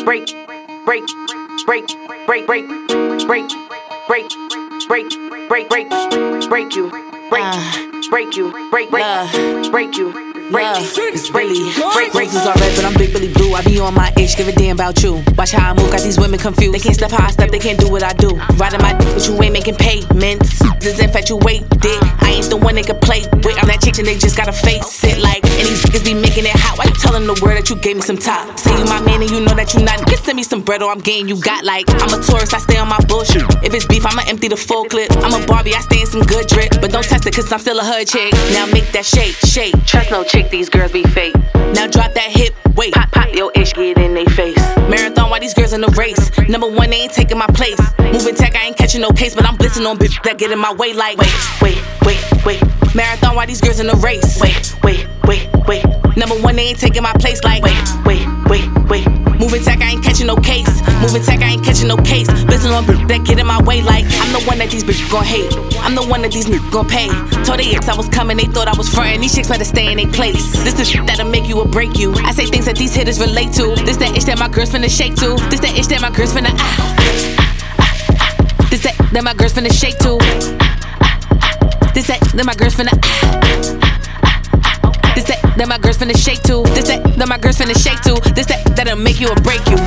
It's really roses are red, but I'm big Billy Blue. I be on my itch, give a damn about you. Watch how I move, got these women confused. They can't step how I step, they can't do what I do. Riding my dick, but you ain't making payments. This infatuated, I ain't the one they can play with. I'm that chick and they just gotta face it like. And these niggas be making it hot. Why you telling the world that you gave me some top? Say you my man and you know that you not. Just send me some bread or I'm getting you got like. I'm a tourist, I stay on my bullshit. If it's beef, I'ma empty the full clip. I'm a Barbie, I stay in some good drip. But don't test it cause I'm still a hood chick. Now make that shake. Trust no chick, these girls be fake. Now drop that hip, wait, pop your ish, get in they face. Marathon, why these girls in the race? Number one, they ain't taking my place. Moving tech, I ain't catching no case, but I'm blitzing on bitch that get in my way like. Wait. Marathon, why these girls in the race? Wait. Number one, they ain't taking my place like. Wait. Moving tech, I ain't catching no case. Blitzing on bitch that get in my way like. I'm the one that these bitches gon' hate. I'm the one that these niggas gon' pay. Told they ex I was coming, they thought I was frontin'. These chicks better stay in they place. This the shit that'll make you or break you. I say things that these hitters relate to. This that itch that my girls finna shake to. This that itch that my girls finna This that my girls finna shake to. This that my girls finna This that my girls finna shake to. This that my girls finna shake to. This that'll make you or break you.